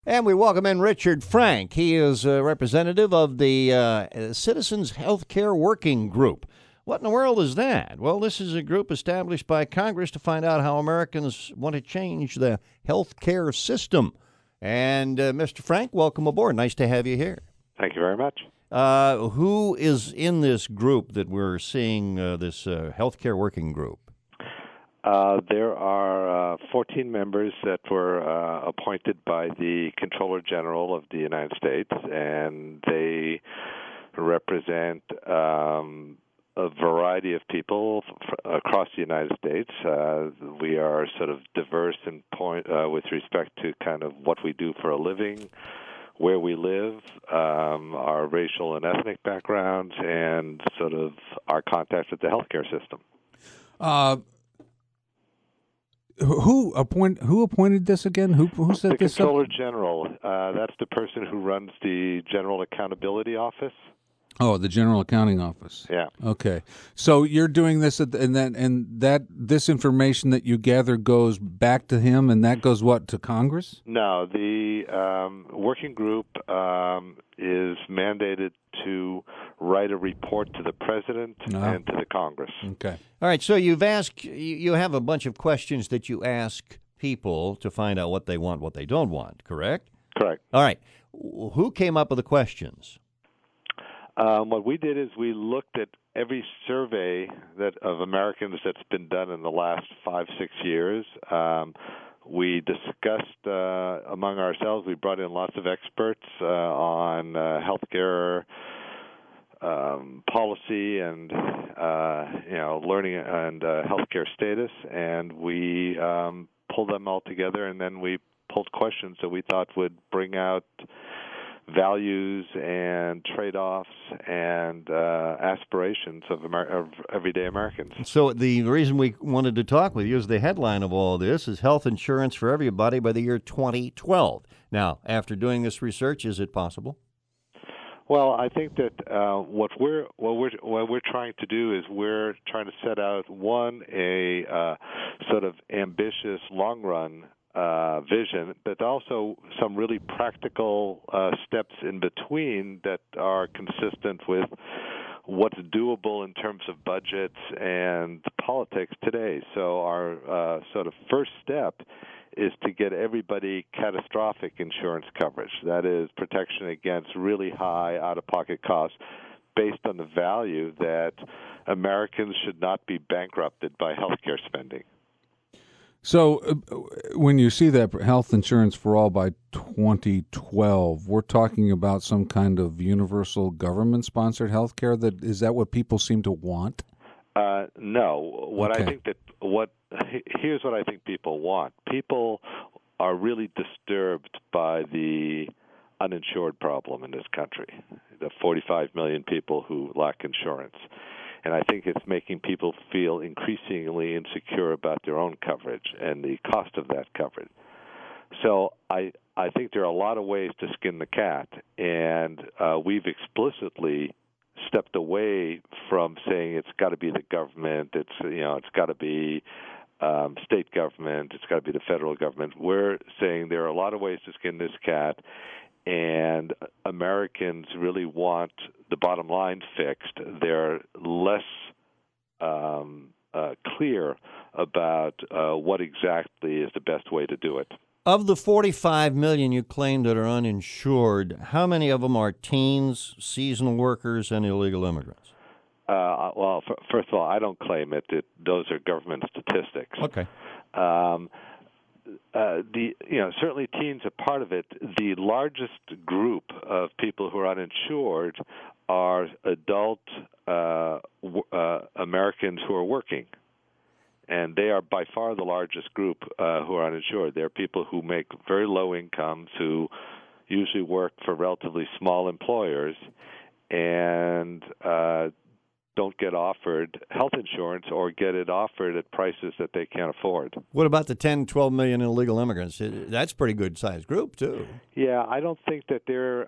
And we welcome in Richard Frank. He is a representative of the Citizens Healthcare Working Group. What in the world is that? Well, this is a group established by Congress to find out how Americans want to change the healthcare system. And Mr. Frank, welcome aboard. Nice to have you here. Thank you very much. Who is in this group that we're seeing, this Healthcare Working Group? There are 14 members that were appointed by the Comptroller General of the United States, and they represent a variety of people across the United States. We are sort of diverse in point with respect to kind of what we do for a living, where we live, our racial and ethnic backgrounds, and sort of our contacts with the healthcare system. Who appointed this again? Who set this up? The Comptroller General. That's the person who runs the General Accountability Office. Oh, the General Accounting Office. Yeah. Okay. So you're doing this, this information that you gather goes back to him, and that goes what, to Congress? No, the working group is mandated to write a report to the President and to the Congress. Okay. All right. So you have a bunch of questions that you ask people to find out what they want, what they don't want. Correct? Correct. All right. Who came up with the questions? What we did is we looked at every survey of Americans that's been done in the last 5-6 years. We discussed among ourselves. We brought in lots of experts on healthcare policy and learning and healthcare status, and we pulled them all together, and then we pulled questions that we thought would bring out values and trade-offs and aspirations of everyday Americans. So the reason we wanted to talk with you is the headline of all this is health insurance for everybody by the year 2012. Now, after doing this research, is it possible? Well, I think that what we're trying to do is we're trying to set out a sort of ambitious long-run vision, but also some really practical steps in between that are consistent with what's doable in terms of budgets and politics today. So our sort of first step is to get everybody catastrophic insurance coverage. That is protection against really high out-of-pocket costs based on the value that Americans should not be bankrupted by healthcare spending. So when you see that health insurance for all by 2012, we're talking about some kind of universal government-sponsored health care? Is that what people seem to want? No. Here's what I think people want. People are really disturbed by the uninsured problem in this country, the 45 million people who lack insurance. And I think it's making people feel increasingly insecure about their own coverage and the cost of that coverage. So I think there are a lot of ways to skin the cat, and we've explicitly stepped away from saying it's got to be the government, it's got to be state government, it's got to be the federal government. We're saying there are a lot of ways to skin this cat, and Americans really want the bottom line fixed. They're less clear about what exactly is the best way to do it. Of the 45 million you claim that are uninsured, how many of them are teens, seasonal workers, and illegal immigrants? Well, first of all, I don't claim it. Those are government statistics. Okay. Certainly teens are part of it. The largest group of people who are uninsured are adult Americans who are working, and they are by far the largest group who are uninsured. They're people who make very low incomes, who usually work for relatively small employers, and don't get offered health insurance or get it offered at prices that they can't afford. What about the 10, 12 million illegal immigrants? That's a pretty good-sized group, too. Yeah, I don't think that they're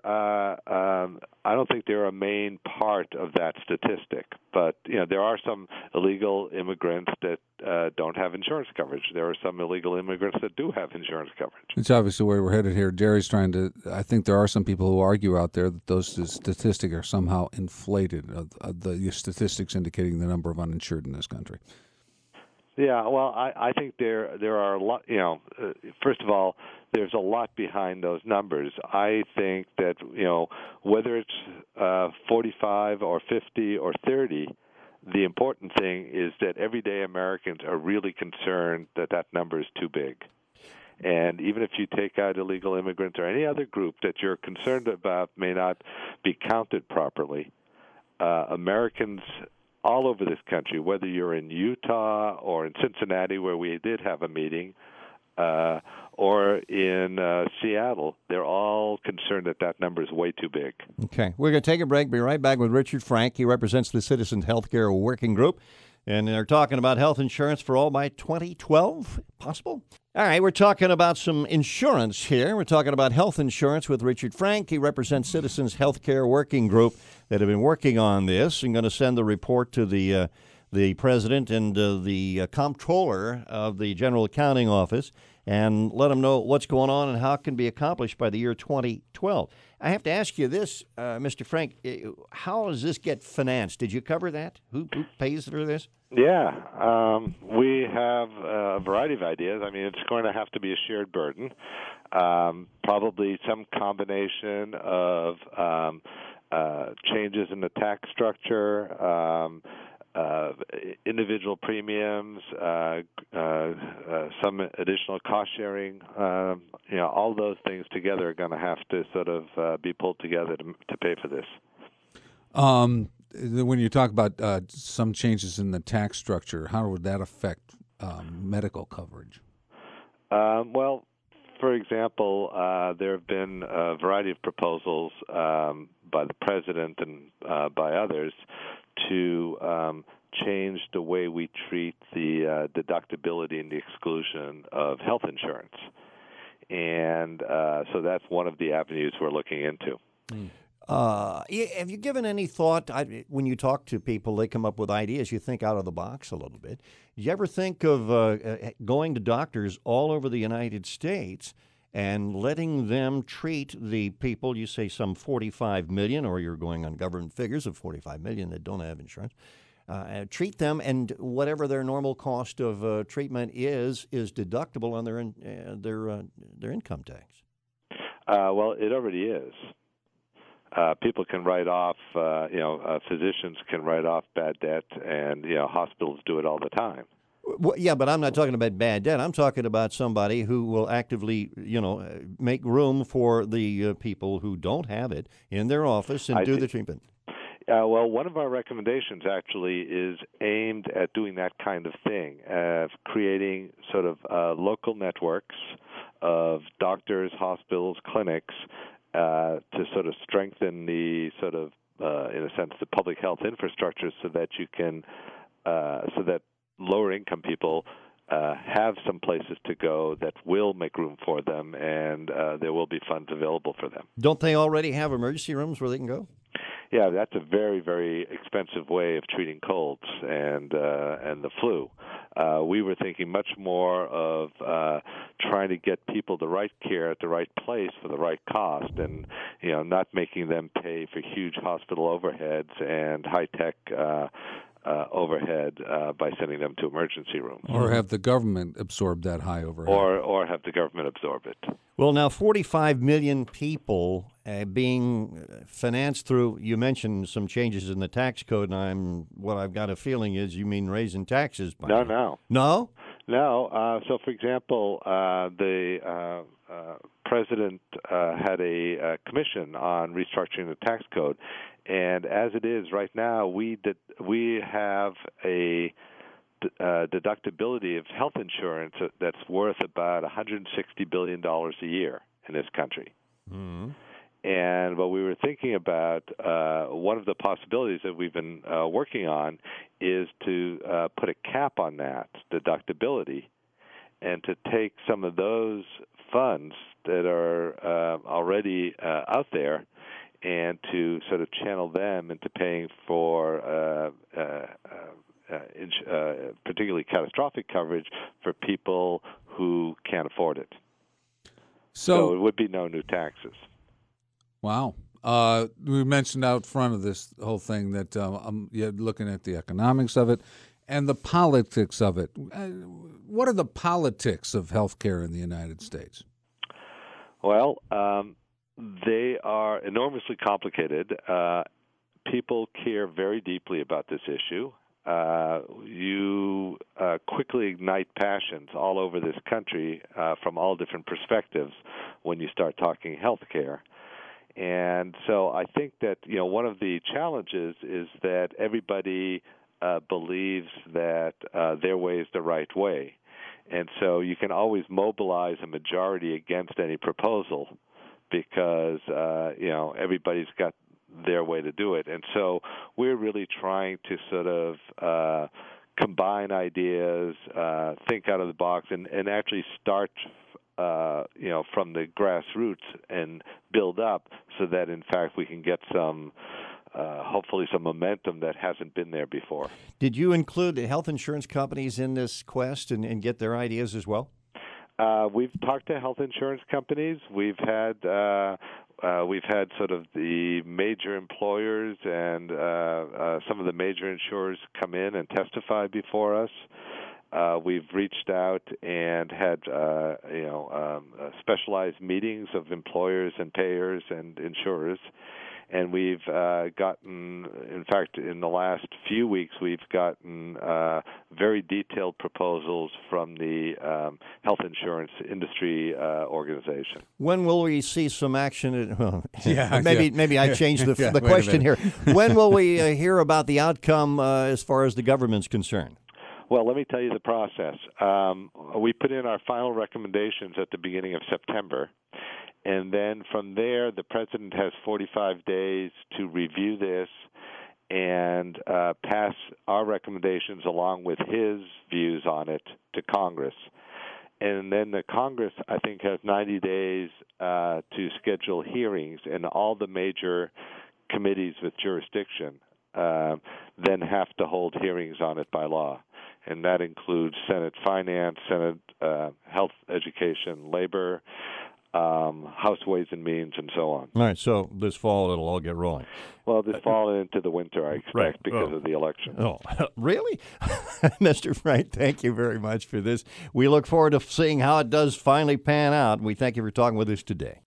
a main part of that statistic. But there are some illegal immigrants that don't have insurance coverage. There are some illegal immigrants that do have insurance coverage. It's obviously where we're headed here. Jerry's trying to. I think there are some people who argue out there that those statistics are somehow inflated. The statistics indicating the number of uninsured in this country. Yeah, well, I think there are a lot. First of all, there's a lot behind those numbers. I think that whether it's 45 or 50 or 30, the important thing is that everyday Americans are really concerned that that number is too big. And even if you take out illegal immigrants or any other group that you're concerned about may not be counted properly, Americans all over this country, whether you're in Utah or in Cincinnati, where we did have a meeting, or in Seattle, they're all concerned that that number is way too big. Okay. We're going to take a break. Be right back with Richard Frank. He represents the Citizens Healthcare Working Group, and they're talking about health insurance for all by 2012, possible? All right, we're talking about some insurance here. We're talking about health insurance with Richard Frank. He represents Citizens Healthcare Working Group that have been working on this and going to send the report to the president and the comptroller of the General Accounting Office and let them know what's going on and how it can be accomplished by the year 2012. I have to ask you this, Mr. Frank, how does this get financed? Did you cover that? Who pays for this? Yeah, we have a variety of ideas. I mean, it's going to have to be a shared burden, probably some combination of changes in the tax structure, individual premiums, some additional cost sharing. All those things together are going to have to sort of be pulled together to pay for this. When you talk about some changes in the tax structure, how would that affect medical coverage? Well, for example, there have been a variety of proposals by the president and by others to change the way we treat the deductibility and the exclusion of health insurance. And so that's one of the avenues we're looking into. Have you given any thought, when you talk to people, they come up with ideas, you think out of the box a little bit. Do you ever think of going to doctors all over the United States and letting them treat the people, you say some 45 million, or you're going on government figures of 45 million that don't have insurance, treat them, and whatever their normal cost of treatment is deductible on their income tax? Well, it already is. People can write off, physicians can write off bad debt, and, hospitals do it all the time. Well, yeah, but I'm not talking about bad debt. I'm talking about somebody who will actively, make room for the people who don't have it in their office and do the treatment. Well, one of our recommendations actually is aimed at doing that kind of thing, creating sort of local networks of doctors, hospitals, clinics, to sort of strengthen the sort of, in a sense, the public health infrastructure so that you can, so that lower income people have some places to go that will make room for them, and there will be funds available for them. Don't they already have emergency rooms where they can go? Yeah, that's a very, very expensive way of treating colds and the flu. We were thinking much more of trying to get people the right care at the right place for the right cost, and not making them pay for huge hospital overheads and high-tech overhead by sending them to emergency rooms. Or have the government absorb that high overhead. Or have the government absorb it. Well, now 45 million people being financed through, you mentioned some changes in the tax code, and what I've got a feeling is you mean raising taxes. No. No? No. So, for example, the president had a commission on restructuring the tax code, and as it is right now, we have a deductibility of health insurance that's worth about $160 billion a year in this country. Mm-hmm. And what we were thinking about, one of the possibilities that we've been working on is to put a cap on that deductibility, and to take some of those funds that are already out there and to sort of channel them into paying for particularly catastrophic coverage for people who can't afford it. So it would be no new taxes. Wow. We mentioned out front of this whole thing that you're looking at the economics of it and the politics of it. What are the politics of healthcare in the United States? Well, they are enormously complicated. People care very deeply about this issue. You quickly ignite passions all over this country from all different perspectives when you start talking healthcare. And so I think that, one of the challenges is that everybody believes that their way is the right way. And so you can always mobilize a majority against any proposal because, everybody's got their way to do it. And so we're really trying to sort of combine ideas, think out of the box, and actually start from the grassroots and build up so that, in fact, we can get some, hopefully some momentum that hasn't been there before. Did you include the health insurance companies in this quest and get their ideas as well? We've talked to health insurance companies. We've had sort of the major employers and some of the major insurers come in and testify before us. We've reached out and had specialized meetings of employers and payers and insurers, and we've gotten, in fact, in the last few weeks, we've gotten very detailed proposals from the health insurance industry organization. When will we see some action? Maybe I changed the question here. When will we hear about the outcome as far as the government's concerned? Well, let me tell you the process. We put in our final recommendations at the beginning of September, and then from there, the president has 45 days to review this and pass our recommendations along with his views on it to Congress. And then the Congress, I think, has 90 days to schedule hearings, and all the major committees with jurisdiction then have to hold hearings on it by law. And that includes Senate Finance, Senate Health, Education, Labor, House Ways and Means, and so on. All right, so this fall it'll all get rolling. Well, this fall into the winter, I expect, because of the election. Oh, really? Mr. Frank, thank you very much for this. We look forward to seeing how it does finally pan out. We thank you for talking with us today.